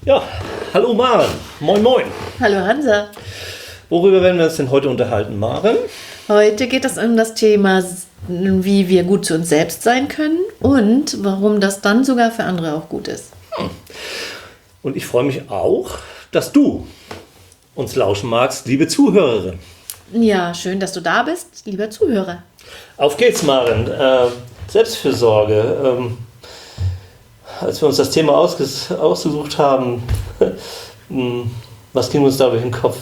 Ja, hallo Maren. Moin, moin. Hallo Hansa. Worüber werden wir uns denn heute unterhalten, Maren? Heute geht es um das Thema, wie wir gut zu uns selbst sein können und warum das dann sogar für andere auch gut ist. Und ich freue mich auch, dass du uns lauschen magst, liebe Zuhörerin. Ja, schön, dass du da bist, lieber Zuhörer. Auf geht's, Maren. Selbstfürsorge. Als wir uns das Thema ausgesucht haben, was ging uns da durch den Kopf?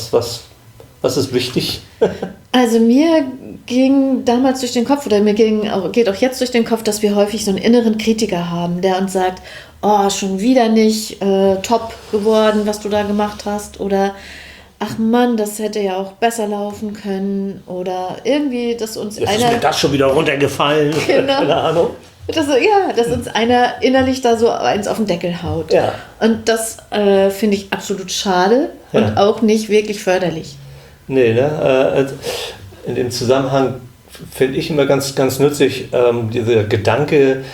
Was ist wichtig? Also mir ging damals durch den Kopf, oder geht auch jetzt durch den Kopf, dass wir häufig so einen inneren Kritiker haben, der uns sagt, oh, schon wieder nicht top geworden, was du da gemacht hast, oder ach Mann, das hätte ja auch besser laufen können, oder irgendwie, dass uns Jetzt ist mir das schon wieder runtergefallen. Genau. Keine Ahnung. Dass uns einer innerlich da so eins auf den Deckel haut. Ja. Und das finde ich absolut schade und auch nicht wirklich förderlich. Nee, ne? In dem Zusammenhang finde ich immer ganz, ganz nützlich, dieser Gedanke,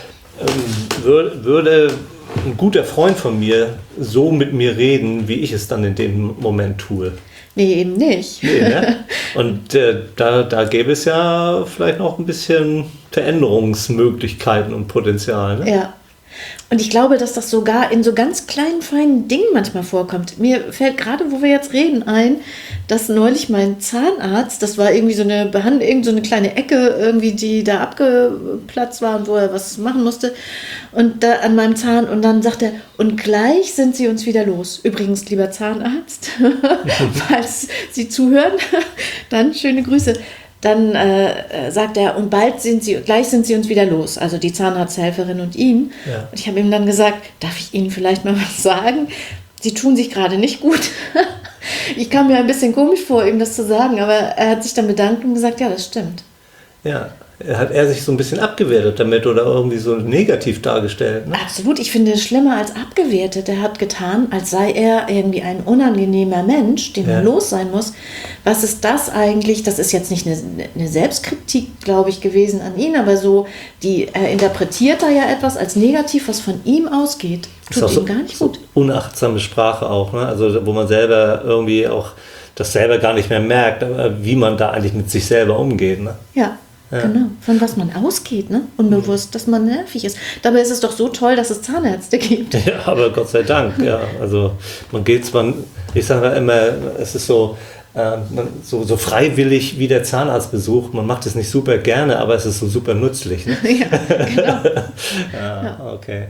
würde ein guter Freund von mir so mit mir reden, wie ich es dann in dem Moment tue. Nee, eben nicht. Nee, ne? Und da gäbe es ja vielleicht noch ein bisschen Veränderungsmöglichkeiten und Potenzial. Ne? Ja. Und ich glaube, dass das sogar in so ganz kleinen, feinen Dingen manchmal vorkommt. Mir fällt gerade, wo wir jetzt reden, ein, dass neulich mein Zahnarzt, das war irgendwie so eine so eine kleine Ecke, irgendwie, die da abgeplatzt war und wo er was machen musste, und da an meinem Zahn, und dann sagt er, und gleich sind Sie uns wieder los. Übrigens, lieber Zahnarzt, falls Sie zuhören, dann schöne Grüße. Dann sagt er, und gleich sind sie uns wieder los, also die Zahnarzthelferin und ihn. Ja. Und ich habe ihm dann gesagt, darf ich Ihnen vielleicht mal was sagen? Sie tun sich gerade nicht gut. Ich kam mir ein bisschen komisch vor, ihm das zu sagen, aber er hat sich dann bedankt und gesagt, ja, das stimmt. Ja, hat er sich so ein bisschen abgewertet damit oder irgendwie so negativ dargestellt? Ne? Absolut, ich finde es schlimmer als abgewertet. Er hat getan, als sei er irgendwie ein unangenehmer Mensch, den man los sein muss. Was ist das eigentlich? Das ist jetzt nicht eine Selbstkritik, glaube ich, gewesen an ihn, aber so, er interpretiert da ja etwas als negativ, was von ihm ausgeht. Tut ihm gar nicht gut. So unachtsame Sprache auch, ne? Also wo man selber irgendwie auch das selber gar nicht mehr merkt, wie man da eigentlich mit sich selber umgeht. Ne? Ja. Genau, von was man ausgeht, ne? Unbewusst, dass man nervig ist. Dabei ist es doch so toll, dass es Zahnärzte gibt. Ja, aber Gott sei Dank, ja. Also man geht zwar, ich sage immer, es ist so freiwillig wie der Zahnarztbesuch. Man macht es nicht super gerne, aber es ist so super nützlich. Ne? Ja, genau. Ja, okay.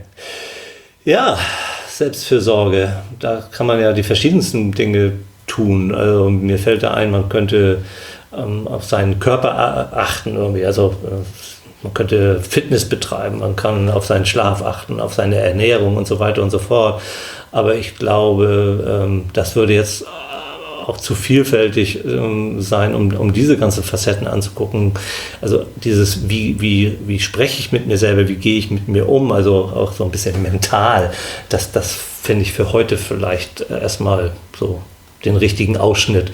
Ja, Selbstfürsorge. Da kann man ja die verschiedensten Dinge tun. Also mir fällt da ein, man könnte auf seinen Körper achten irgendwie. Also man könnte Fitness betreiben, man kann auf seinen Schlaf achten, auf seine Ernährung und so weiter und so fort. Aber ich glaube, das würde jetzt auch zu vielfältig sein, um diese ganzen Facetten anzugucken. Also dieses, wie spreche ich mit mir selber, wie gehe ich mit mir um, also auch so ein bisschen mental, das finde ich für heute vielleicht erstmal so den richtigen Ausschnitt.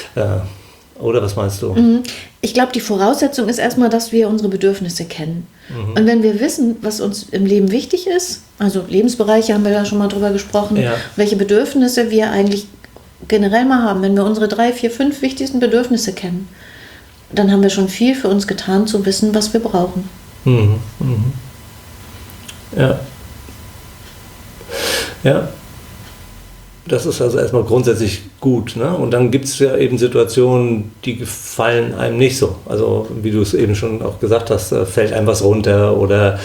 Oder was meinst du? Ich glaube, die Voraussetzung ist erstmal, dass wir unsere Bedürfnisse kennen. Und wenn wir wissen, was uns im Leben wichtig ist, also Lebensbereiche haben wir ja schon mal drüber gesprochen, welche Bedürfnisse wir eigentlich generell mal haben, wenn wir unsere 3, 4, 5 wichtigsten Bedürfnisse kennen, dann haben wir schon viel für uns getan, zu wissen, was wir brauchen. Ja. Ja. Das ist also erstmal grundsätzlich gut. Ne? Und dann gibt es ja eben Situationen, die gefallen einem nicht so. Also wie du es eben schon auch gesagt hast, fällt einem was runter oder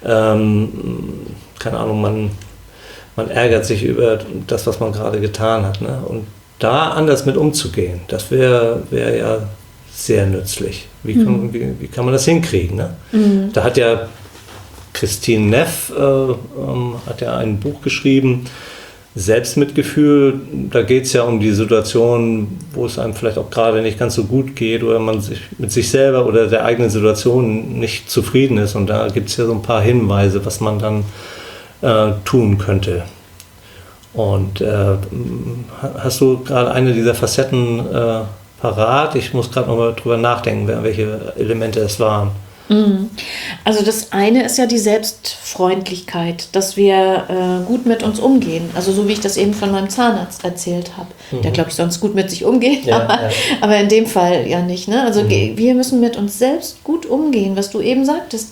keine Ahnung, man ärgert sich über das, was man gerade getan hat. Ne? Und da anders mit umzugehen, das wäre ja sehr nützlich. Wie kann man das hinkriegen? Ne? Da hat ja Christine Neff hat ja ein Buch geschrieben, Selbstmitgefühl, da geht es ja um die Situation, wo es einem vielleicht auch gerade nicht ganz so gut geht oder man sich mit sich selber oder der eigenen Situation nicht zufrieden ist. Und da gibt es ja so ein paar Hinweise, was man dann tun könnte. Und hast du gerade eine dieser Facetten parat? Ich muss gerade noch mal drüber nachdenken, welche Elemente es waren. Also das eine ist ja die Selbstfreundlichkeit, dass wir gut mit uns umgehen. Also so wie ich das eben von meinem Zahnarzt erzählt habe, der glaube ich sonst gut mit sich umgeht, aber in dem Fall ja nicht. Ne? Also wir müssen mit uns selbst gut umgehen, was du eben sagtest.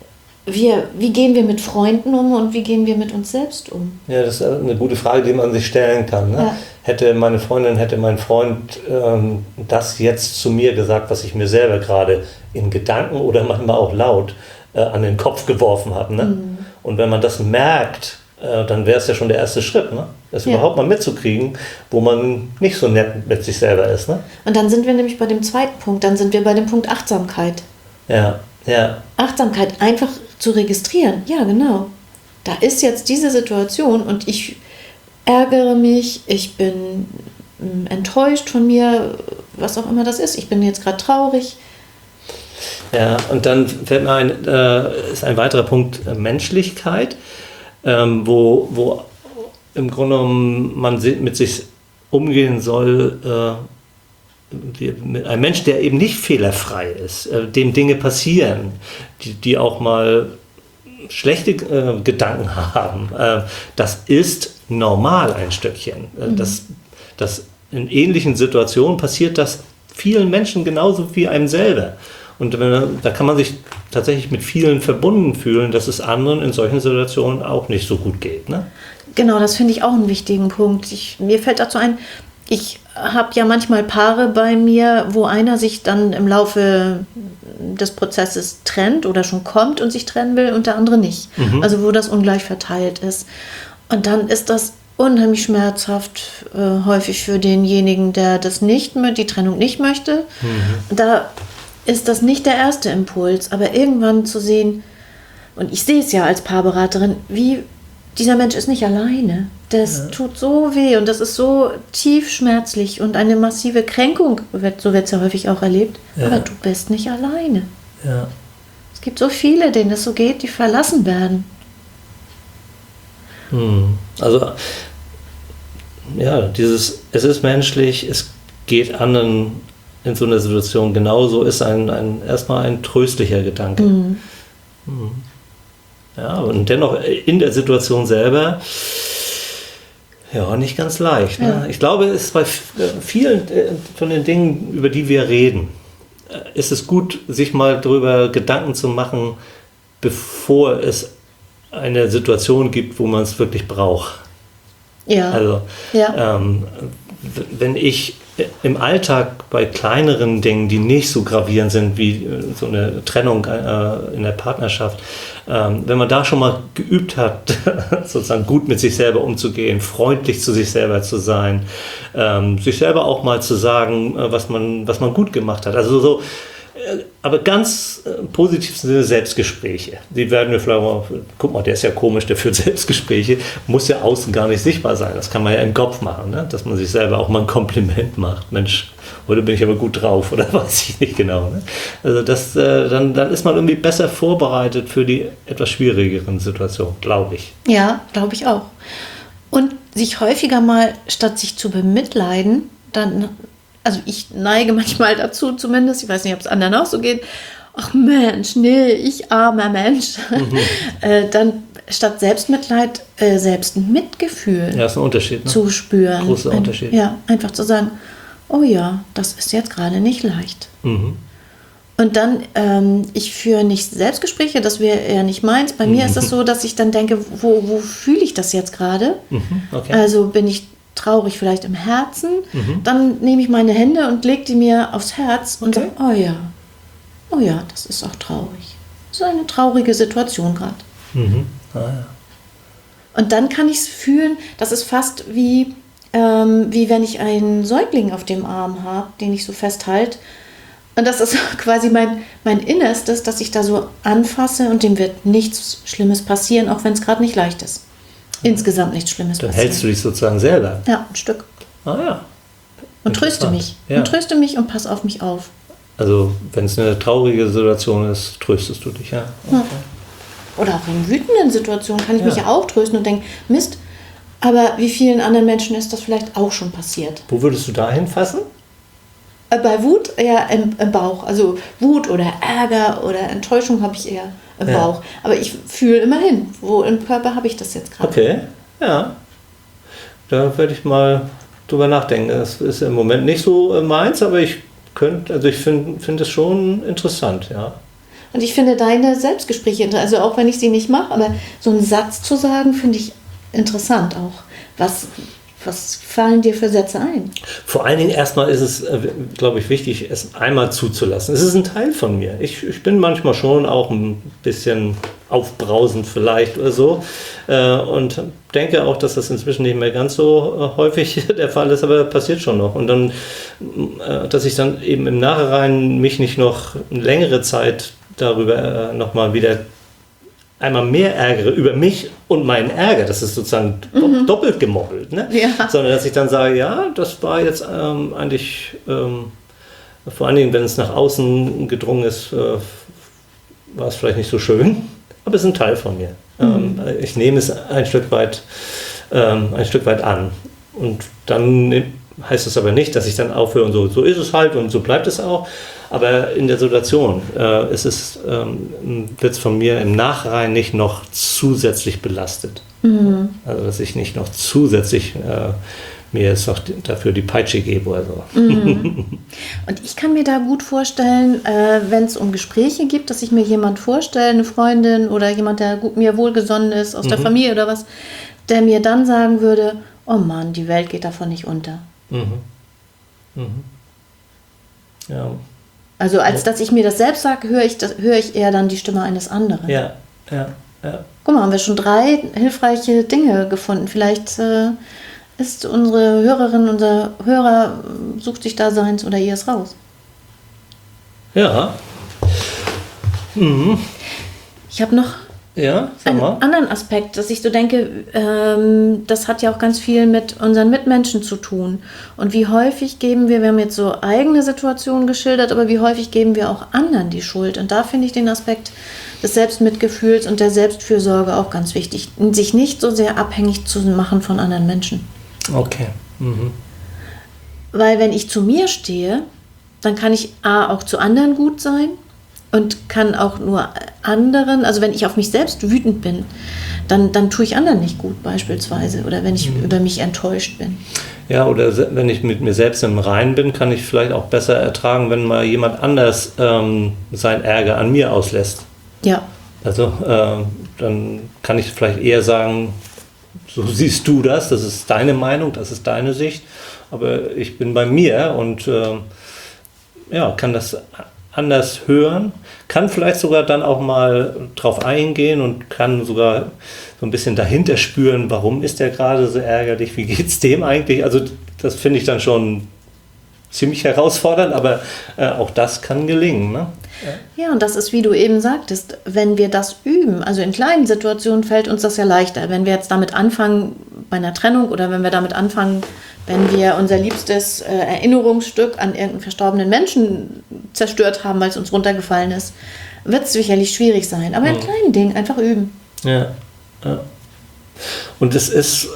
Wie gehen wir mit Freunden um und wie gehen wir mit uns selbst um? Ja, das ist eine gute Frage, die man sich stellen kann. Ne? Ja. Hätte mein Freund das jetzt zu mir gesagt, was ich mir selber gerade in Gedanken oder manchmal auch laut an den Kopf geworfen habe. Ne? Und wenn man das merkt, dann wäre es ja schon der erste Schritt, ne? Das überhaupt mal mitzukriegen, wo man nicht so nett mit sich selber ist. Ne? Und dann sind wir nämlich bei dem zweiten Punkt, dann sind wir bei dem Punkt Achtsamkeit. Ja. Achtsamkeit einfach zu registrieren. Ja, genau. Da ist jetzt diese Situation und ich ärgere mich, ich bin enttäuscht von mir, was auch immer das ist. Ich bin jetzt gerade traurig. Ja, und dann fällt mir ein, ist ein weiterer Punkt Menschlichkeit, wo im Grunde genommen man mit sich umgehen soll, ein Mensch, der eben nicht fehlerfrei ist, dem Dinge passieren, die auch mal schlechte Gedanken haben, das ist normal ein Stückchen. Das in ähnlichen Situationen passiert das vielen Menschen genauso wie einem selber. Und da kann man sich tatsächlich mit vielen verbunden fühlen, dass es anderen in solchen Situationen auch nicht so gut geht. Ne? Genau, das finde ich auch einen wichtigen Punkt. Mir fällt dazu ein, ich habe ja manchmal Paare bei mir, wo einer sich dann im Laufe des Prozesses trennt oder schon kommt und sich trennen will und der andere nicht. Also wo das ungleich verteilt ist. Und dann ist das unheimlich schmerzhaft häufig für denjenigen, der das die Trennung nicht möchte. Da ist das nicht der erste Impuls, aber irgendwann zu sehen, und ich sehe es ja als Paarberaterin, wie dieser Mensch ist nicht alleine. Das tut so weh und das ist so tief schmerzlich und eine massive Kränkung, so wird es ja häufig auch erlebt, aber du bist nicht alleine. Ja. Es gibt so viele, denen es so geht, die verlassen werden. Also, ja, es ist menschlich, es geht anderen in so einer Situation genauso, ist erstmal ein tröstlicher Gedanke. Ja, und dennoch in der Situation selber nicht ganz leicht. Ne? Ja. Ich glaube, es ist bei vielen von den Dingen, über die wir reden, ist es gut, sich mal darüber Gedanken zu machen, bevor es eine Situation gibt, wo man es wirklich braucht. Ja. Also, wenn ich im Alltag bei kleineren Dingen, die nicht so gravierend sind wie so eine Trennung in der Partnerschaft, wenn man da schon mal geübt hat, sozusagen gut mit sich selber umzugehen, freundlich zu sich selber zu sein, sich selber auch mal zu sagen, was man gut gemacht hat. Also so, aber ganz positiv sind Selbstgespräche. Die werden wir vielleicht mal, guck mal, der ist ja komisch, der führt Selbstgespräche, muss ja außen gar nicht sichtbar sein. Das kann man ja im Kopf machen, ne? Dass man sich selber auch mal ein Kompliment macht. Mensch, heute bin ich aber gut drauf oder weiß ich nicht genau. Ne? Also dann ist man irgendwie besser vorbereitet für die etwas schwierigeren Situationen, glaube ich. Ja, glaube ich auch. Und sich häufiger mal, statt sich zu bemitleiden, also ich neige manchmal dazu zumindest, ich weiß nicht, ob es anderen auch so geht, ach Mensch, nee, ich armer Mensch. Dann statt Selbstmitleid, Selbstmitgefühl ist ein Unterschied, ne? Zu spüren. Großer Unterschied. Einfach zu sagen, oh ja, das ist jetzt gerade nicht leicht. Und dann, ich führe nicht Selbstgespräche, das wäre ja nicht meins. Bei mir ist es so, dass ich dann denke, wo fühle ich das jetzt gerade? Okay. Also bin ich traurig vielleicht im Herzen, dann nehme ich meine Hände und lege die mir aufs Herz und sage, oh ja, das ist auch traurig. Das ist eine traurige Situation gerade. Und dann kann ich es fühlen, das ist fast wie wenn ich einen Säugling auf dem Arm habe, den ich so festhalte. Und das ist quasi mein Innerstes, dass ich da so anfasse und dem wird nichts Schlimmes passieren, auch wenn es gerade nicht leicht ist. Insgesamt nichts Schlimmes passieren. Dann hältst du dich sozusagen selber? Ja, ein Stück. Und tröste mich. Ja. Und tröste mich und pass auf mich auf. Also, wenn es eine traurige Situation ist, tröstest du dich, ja. Okay. Oder auch in wütenden Situationen kann ich mich ja auch trösten und denken, Mist, aber wie vielen anderen Menschen ist das vielleicht auch schon passiert? Wo würdest du da hinfassen? Bei Wut eher im Bauch. Also Wut oder Ärger oder Enttäuschung habe ich eher im Bauch. Aber ich fühle immerhin, wo im Körper habe ich das jetzt gerade. Okay, ja. Da werde ich mal drüber nachdenken. Das ist im Moment nicht so meins, aber ich finde es schon interessant, ja. Und ich finde deine Selbstgespräche interessant, also auch wenn ich sie nicht mache, aber so einen Satz zu sagen, finde ich interessant auch. Was fallen dir für Sätze ein? Vor allen Dingen erstmal ist es, glaube ich, wichtig, es einmal zuzulassen. Es ist ein Teil von mir. Ich bin manchmal schon auch ein bisschen aufbrausend vielleicht oder so und denke auch, dass das inzwischen nicht mehr ganz so häufig der Fall ist, aber passiert schon noch. Und dann, dass ich dann eben im Nachhinein mich nicht noch eine längere Zeit darüber nochmal wieder einmal mehr ärgere über mich und meinen Ärger, das ist sozusagen doppelt gemoppelt, ne? Ja. Sondern dass ich dann sage, ja, das war jetzt eigentlich, vor allen Dingen, wenn es nach außen gedrungen ist, war es vielleicht nicht so schön, aber es ist ein Teil von mir. Ich nehme es ein Stück weit an. Und dann heißt es aber nicht, dass ich dann aufhöre und so ist es halt und so bleibt es auch. Aber in der Situation wird es von mir im Nachhinein nicht noch zusätzlich belastet. Mhm. Also dass ich nicht noch zusätzlich mir jetzt noch dafür die Peitsche gebe oder so. Mhm. Und ich kann mir da gut vorstellen, wenn es um Gespräche gibt, dass ich mir jemand vorstelle, eine Freundin oder jemand, der mir wohlgesonnen ist, aus der Familie oder was, der mir dann sagen würde, oh Mann, die Welt geht davon nicht unter. Mhm. Mhm. Ja. Also als dass ich mir das selbst sage, höre ich eher dann die Stimme eines anderen. Ja. Guck mal, haben wir schon 3 hilfreiche Dinge gefunden. Vielleicht ist unsere Hörerin, unser Hörer sucht sich da seins oder ihres raus. Ja. Mhm. Ich habe noch einen anderen Aspekt, dass ich so denke, das hat ja auch ganz viel mit unseren Mitmenschen zu tun. Und wie häufig wir haben jetzt so eigene Situationen geschildert, aber wie häufig geben wir auch anderen die Schuld. Und da finde ich den Aspekt des Selbstmitgefühls und der Selbstfürsorge auch ganz wichtig, sich nicht so sehr abhängig zu machen von anderen Menschen. Okay. Mhm. Weil wenn ich zu mir stehe, dann kann ich auch zu anderen gut sein und kann auch nur anderen, also wenn ich auf mich selbst wütend bin, dann tue ich anderen nicht gut beispielsweise oder wenn ich über mich enttäuscht bin. Ja, oder wenn ich mit mir selbst im Reinen bin, kann ich vielleicht auch besser ertragen, wenn mal jemand anders seinen Ärger an mir auslässt. Ja. Also dann kann ich vielleicht eher sagen, so siehst du das ist deine Meinung, das ist deine Sicht, aber ich bin bei mir und kann das anders hören, kann vielleicht sogar dann auch mal drauf eingehen und kann sogar so ein bisschen dahinter spüren, warum ist der gerade so ärgerlich, wie geht's dem eigentlich? Also das finde ich dann schon ziemlich herausfordernd, aber auch das kann gelingen, ne? Ja, und das ist, wie du eben sagtest, wenn wir das üben, also in kleinen Situationen fällt uns das ja leichter. Wenn wir jetzt damit anfangen bei einer Trennung oder wenn wir damit anfangen, wenn wir unser liebstes Erinnerungsstück an irgendeinen verstorbenen Menschen zerstört haben, weil es uns runtergefallen ist, wird es sicherlich schwierig sein. Aber in kleinen Dingen einfach üben. Ja. Und es ist,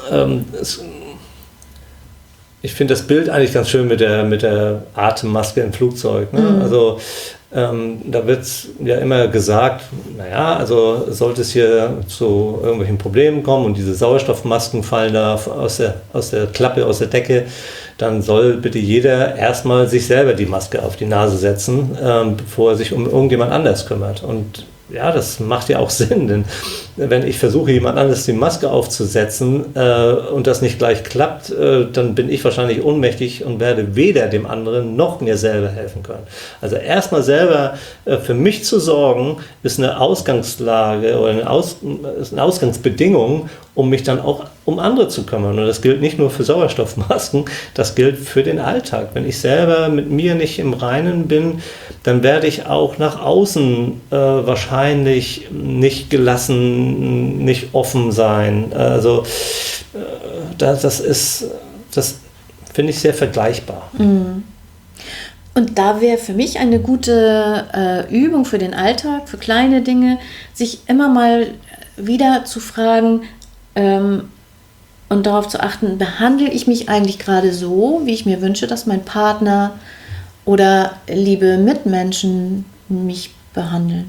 ich finde das Bild eigentlich ganz schön mit der Atemmaske im Flugzeug. Ne? Mhm. Also da wird ja immer gesagt, also sollte es hier zu irgendwelchen Problemen kommen und diese Sauerstoffmasken fallen da aus der Klappe, aus der Decke, dann soll bitte jeder erstmal sich selber die Maske auf die Nase setzen, bevor er sich um irgendjemand anders kümmert. Und ja, das macht ja auch Sinn, denn wenn ich versuche, jemand anderes die Maske aufzusetzen und das nicht gleich klappt, dann bin ich wahrscheinlich ohnmächtig und werde weder dem anderen noch mir selber helfen können. Also erstmal selber für mich zu sorgen, ist eine Ausgangslage oder ist eine Ausgangsbedingung, um mich dann auch um andere zu kümmern. Und das gilt nicht nur für Sauerstoffmasken, das gilt für den Alltag. Wenn ich selber mit mir nicht im Reinen bin, dann werde ich auch nach außen wahrscheinlich nicht gelassen, nicht offen sein. Also das finde ich sehr vergleichbar. Mhm. Und da wäre für mich eine gute Übung für den Alltag, für kleine Dinge, sich immer mal wieder zu fragen und darauf zu achten, behandle ich mich eigentlich gerade so, wie ich mir wünsche, dass mein Partner oder liebe Mitmenschen mich behandeln?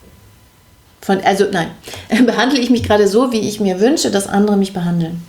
Behandle ich mich gerade so, wie ich mir wünsche, dass andere mich behandeln?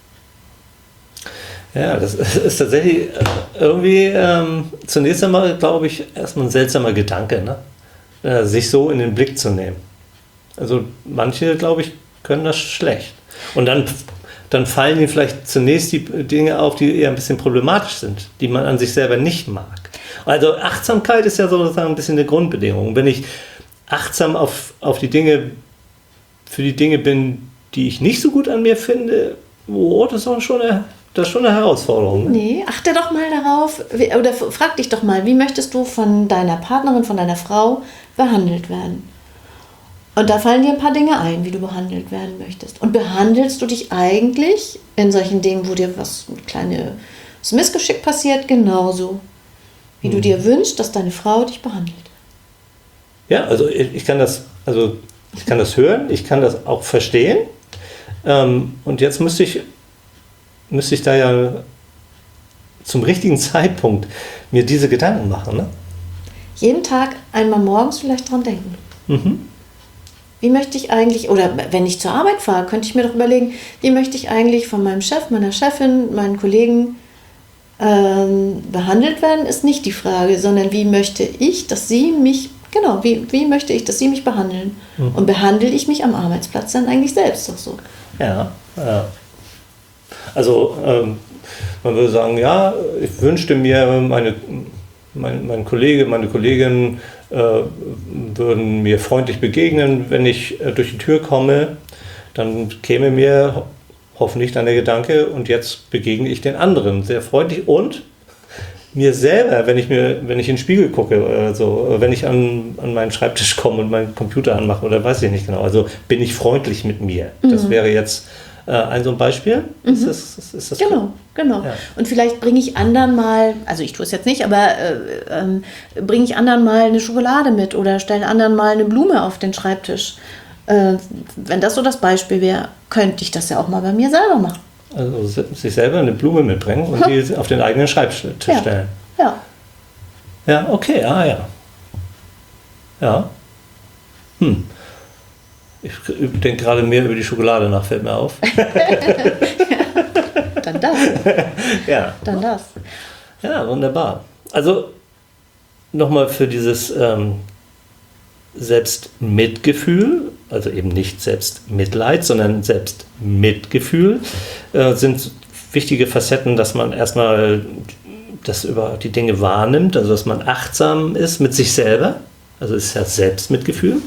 Ja, das ist tatsächlich irgendwie zunächst einmal, glaube ich, erstmal ein seltsamer Gedanke, ne? Sich so in den Blick zu nehmen. Also manche, glaube ich, können das schlecht. Und dann fallen ihnen vielleicht zunächst die Dinge auf, die eher ein bisschen problematisch sind, die man an sich selber nicht mag. Also Achtsamkeit ist ja sozusagen ein bisschen eine Grundbedingung. Wenn ich achtsam für die Dinge bin, die ich nicht so gut an mir finde, das ist schon eine Herausforderung. Ne? Nee, achte doch mal darauf, oder frag dich doch mal, wie möchtest du von deiner Partnerin, von deiner Frau behandelt werden? Und da fallen dir ein paar Dinge ein, wie du behandelt werden möchtest. Und behandelst du dich eigentlich in solchen Dingen, wo dir ein kleines Missgeschick passiert, genauso, wie du dir wünschst, dass deine Frau dich behandelt? Ja, also ich kann das hören, ich kann das auch verstehen. Und jetzt müsste ich da ja zum richtigen Zeitpunkt mir diese Gedanken machen. Ne? Jeden Tag einmal morgens vielleicht dran denken. Mhm. Wie möchte ich eigentlich, oder wenn ich zur Arbeit fahre, könnte ich mir doch überlegen, wie möchte ich eigentlich von meinem Chef, meiner Chefin, meinen Kollegen behandelt werden, ist nicht die Frage, sondern wie möchte ich, dass sie mich, wie möchte ich, dass sie mich behandeln? Mhm. Und behandle ich mich am Arbeitsplatz dann eigentlich selbst doch so? Ja. Also man würde sagen, ja, ich wünschte mir, mein Kollege, meine Kollegin würden mir freundlich begegnen, wenn ich durch die Tür komme, dann käme mir hoffentlich dann der Gedanke, und jetzt begegne ich den anderen sehr freundlich und mir selber, wenn ich in den Spiegel gucke oder so, wenn ich an meinen Schreibtisch komme und meinen Computer anmache oder weiß ich nicht genau, also bin ich freundlich mit mir. Mhm. Das wäre jetzt so ein Beispiel. Mhm. Ist das genau. Ja. Und vielleicht bringe ich anderen mal, also ich tue es jetzt nicht, aber bringe ich anderen mal eine Schokolade mit oder stelle anderen mal eine Blume auf den Schreibtisch. Wenn das so das Beispiel wäre, könnte ich das ja auch mal bei mir selber machen. Also sich selber eine Blume mitbringen und die auf den eigenen Schreibtisch stellen. Ja. Ja, okay, ja. Ja. Ich denke gerade mehr über die Schokolade nach, fällt mir auf. Dann das. Ja. Dann das. Ja, wunderbar. Also nochmal für dieses Selbstmitgefühl, also eben nicht Selbstmitleid, sondern Selbstmitgefühl, sind wichtige Facetten, dass man erstmal das über die Dinge wahrnimmt, also dass man achtsam ist mit sich selber, also ist ja Selbstmitgefühl.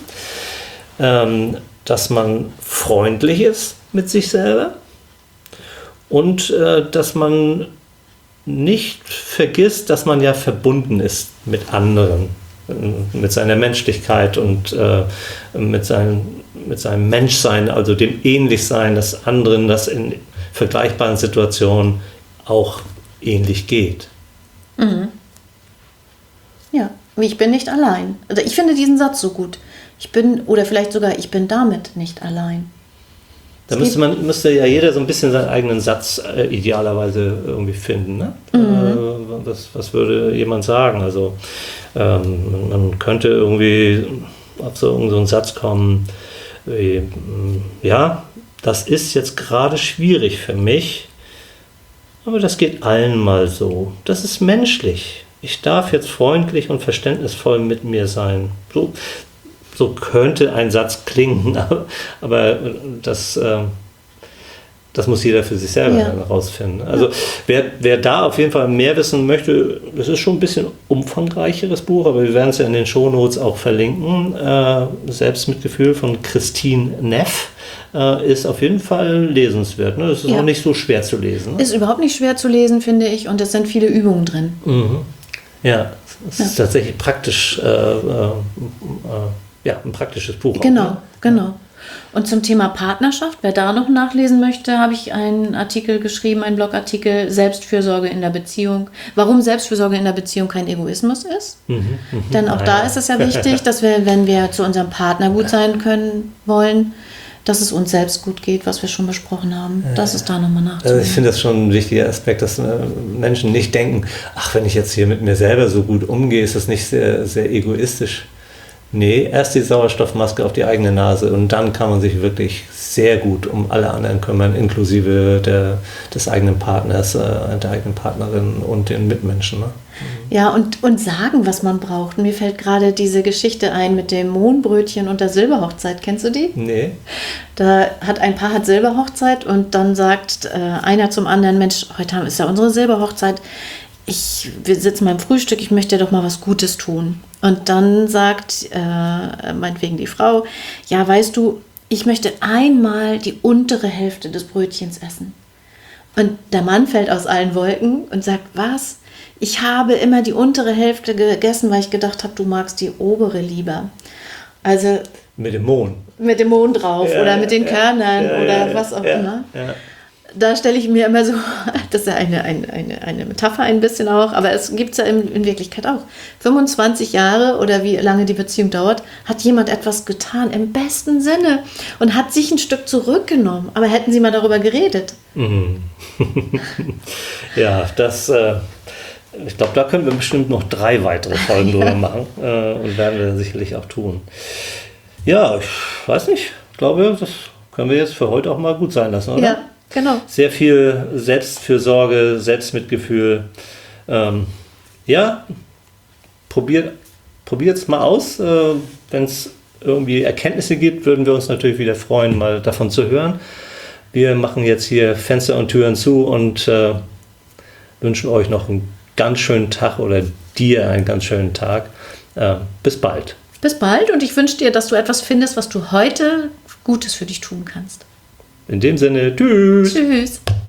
Dass man freundlich ist mit sich selber und dass man nicht vergisst, dass man ja verbunden ist mit anderen, mit seiner Menschlichkeit und mit seinem Menschsein, also dem Ähnlichsein des anderen, das in vergleichbaren Situationen auch ähnlich geht. Mhm. Ja, ich bin nicht allein. Also ich finde diesen Satz so gut. Ich bin damit nicht allein. Da müsste ja jeder so ein bisschen seinen eigenen Satz idealerweise irgendwie finden. Ne? Mhm. Was würde jemand sagen? Also man könnte irgendwie auf so einen Satz kommen, wie, ja, das ist jetzt gerade schwierig für mich, aber das geht allen mal so. Das ist menschlich. Ich darf jetzt freundlich und verständnisvoll mit mir sein. So könnte ein Satz klingen, aber das muss jeder für sich selber herausfinden. Also wer da auf jeden Fall mehr wissen möchte, das ist schon ein bisschen umfangreicheres Buch, aber wir werden es ja in den Shownotes auch verlinken. Selbstmitgefühl von Christine Neff ist auf jeden Fall lesenswert. Ne? Das ist auch nicht so schwer zu lesen. Ne? Ist überhaupt nicht schwer zu lesen, finde ich, und es sind viele Übungen drin. Mhm. Ja, es ist tatsächlich praktisch, ein praktisches Buch. Genau, auch, ne? Genau. Und zum Thema Partnerschaft, wer da noch nachlesen möchte, habe ich einen Artikel geschrieben, einen Blogartikel, Selbstfürsorge in der Beziehung. Warum Selbstfürsorge in der Beziehung kein Egoismus ist. Denn auch da ist es ja wichtig, dass wir, wenn wir zu unserem Partner gut sein wollen, dass es uns selbst gut geht, was wir schon besprochen haben. Das ist da nochmal nachzudenken. Also ich finde das schon ein wichtiger Aspekt, dass Menschen nicht denken, ach, wenn ich jetzt hier mit mir selber so gut umgehe, ist das nicht sehr, sehr egoistisch. Nee, erst die Sauerstoffmaske auf die eigene Nase und dann kann man sich wirklich sehr gut um alle anderen kümmern, inklusive des eigenen Partners, der eigenen Partnerin und den Mitmenschen. Ne? Ja, und sagen, was man braucht. Mir fällt gerade diese Geschichte ein mit dem Mohnbrötchen und der Silberhochzeit. Kennst du die? Nee. Da hat ein Paar hat Silberhochzeit und dann sagt einer zum anderen, Mensch, heute ist ja unsere Silberhochzeit. Wir sitzen beim Frühstück, ich möchte dir doch mal was Gutes tun. Und dann sagt meinetwegen die Frau, ja, weißt du, ich möchte einmal die untere Hälfte des Brötchens essen. Und der Mann fällt aus allen Wolken und sagt, was? Ich habe immer die untere Hälfte gegessen, weil ich gedacht habe, du magst die obere lieber. Also mit dem Mohn. Mit dem Mohn drauf oder mit den Körnern oder was auch immer. Ja. Da stelle ich mir immer so, das ist ja eine Metapher ein bisschen auch, aber es gibt es ja in Wirklichkeit auch. 25 Jahre oder wie lange die Beziehung dauert, hat jemand etwas getan, im besten Sinne, und hat sich ein Stück zurückgenommen. Aber hätten sie mal darüber geredet. Mhm. Ja, ich glaube, da können wir bestimmt noch 3 weitere Folgen drüber machen und werden wir sicherlich auch tun. Ja, ich weiß nicht, ich glaube, das können wir jetzt für heute auch mal gut sein lassen, oder? Ja. Genau. Sehr viel Selbstfürsorge, Selbstmitgefühl. Ja, probiert es mal aus. Wenn es irgendwie Erkenntnisse gibt, würden wir uns natürlich wieder freuen, mal davon zu hören. Wir machen jetzt hier Fenster und Türen zu und wünschen euch noch einen ganz schönen Tag oder dir einen ganz schönen Tag. Bis bald. Bis bald und ich wünsche dir, dass du etwas findest, was du heute Gutes für dich tun kannst. In dem Sinne, tschüss. Tschüss.